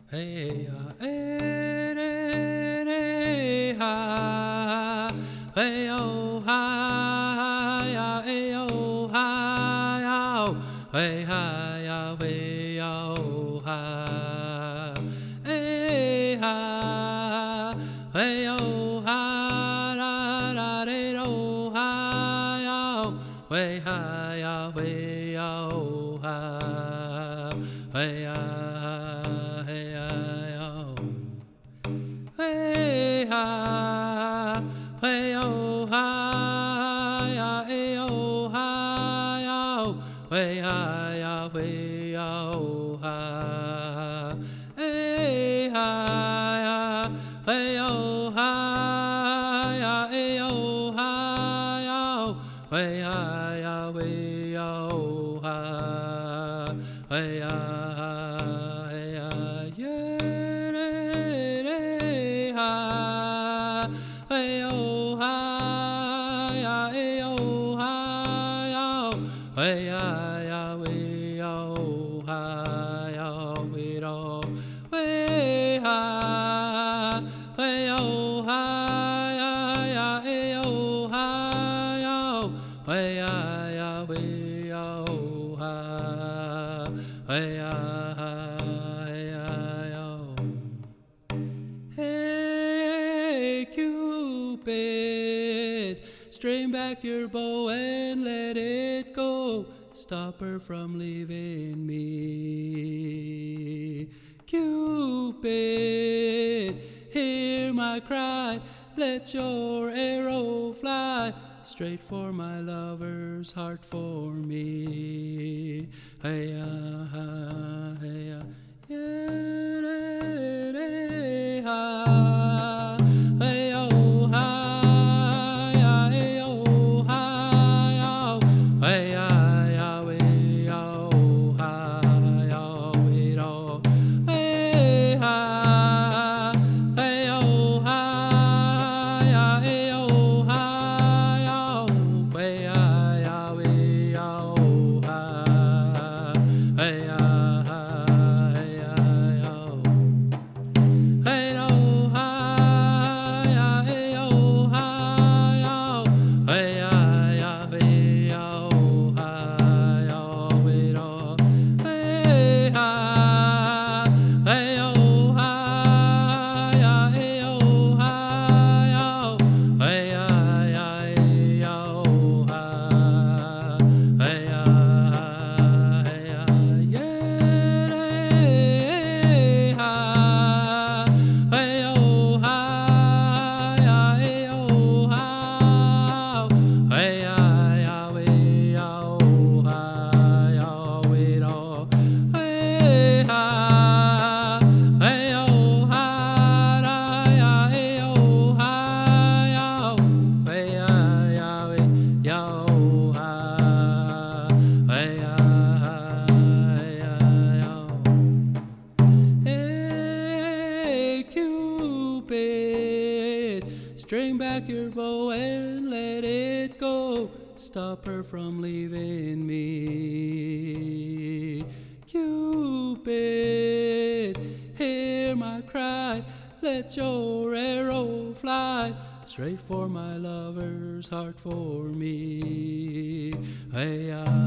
Hey ya, eh, re, re, ha, hey oh, ha, ya, hey oh, ha, ya, hey ha, ya, hey ya, oh, ha, hey ha, hey oh, ha, ra, ra, re, oh, ha, ya, hey ha, ya, hey ya, oh, ha, hey ya. Hey ha, hey oh ha, ya hey oh ha, ya hey ha, ya hey ya oh ha, hey ha, ya hey oh ha, ya hey oh ha, ya hey ha, ya hey ya oh ha, hey ya, hey ya, yeah. Hey oh ha, ya hey oh ha, ya hey ya ya hey ya oh ha, ya hey do hey ha, hey oh ha, ya ya hey oh ha, ya hey ya ya hey ya oh ha, hey ya hey ya yo. Hey Cupid, string back your bow and let it go. Stop her from leaving me. Cupid, hear my cry. Let your arrow fly straight for my lover's heart for me. Hey ya, hey ya, yeah, hey ha. Hey oh ha, ya hey oh ha, ya hey ya ya hey ya oh ha, ya hey do hey ha, hey oh ha, ya hey oh ha, ya hey ya ya hey ya oh ha, hey ya. String back your bow and let it go. Stop her from leaving me. Cupid, hear my cry. Let your arrow fly straight for my lover's heart for me. Hey,